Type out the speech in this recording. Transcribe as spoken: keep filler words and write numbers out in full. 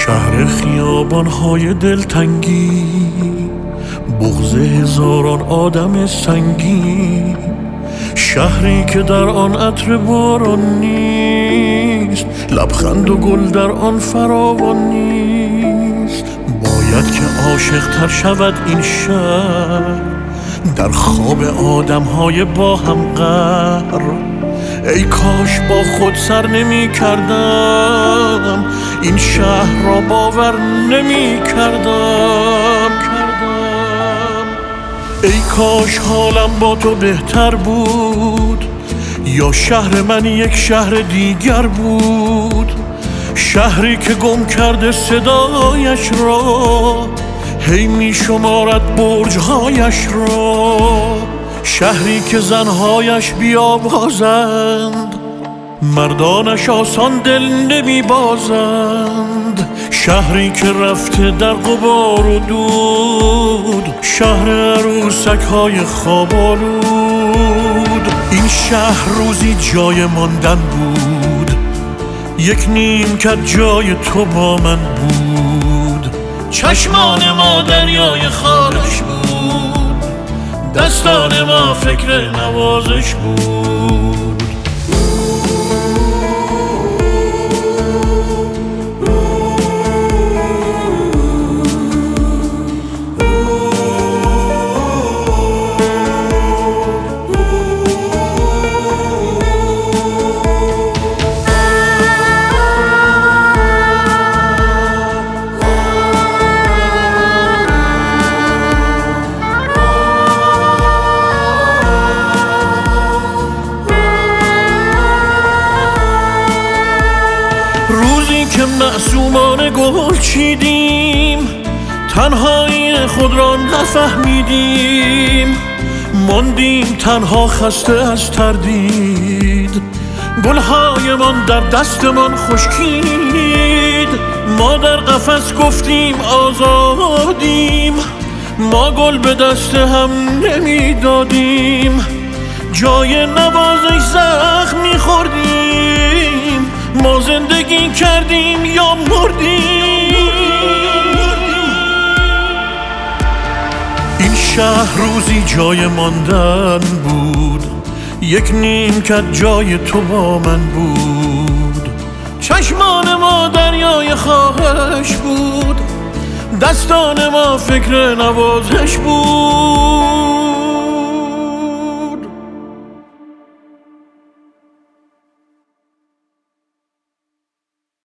شهر خیابان‌های دلتنگی، بغض هزاران آدم سنگی، شهری که در آن عطر باران نیست، لبخند و گل در آن فراوان نیست. باید که عاشق تر شود این شهر در خواب آدم‌های با هم قهر. ای کاش با خود سر نمی کردم، این شهر را باور نمی کردم. ای کاش حالم با تو بهتر بود، یا شهر من یک شهر دیگر بود. شهری که گم کرده صدایش را، هی می شمارد برج‌هایش را. شهری که زنهایش بیاوازند، مردانش آسان دل نمی بازند. شهری که رفته در غبار و دود، شهر عروسک های خواب آلود. این شهر روزی جای ماندن بود، یک نیمکت جای تو با من بود. چشمان ما دریای خارش بود، دستان ما فکر نوازش بود. روزی که معصومان گل چیدیم، تنهایی خود را نفهمیدیم. ماندیم تنها خسته از تردید، گلهایمان در دستمان خشکید. ما در قفس گفتیم آزادیم، ما گل به دست هم نمیدادیم. جای نوازش زخم میخوردیم، ما زندگی کردیم یا مردیم. این شهر روزی جای ماندن بود، یک نیمکت جای تو با من بود. چشمان ما دریای خواهش بود، دستان ما فکر نوازش بود.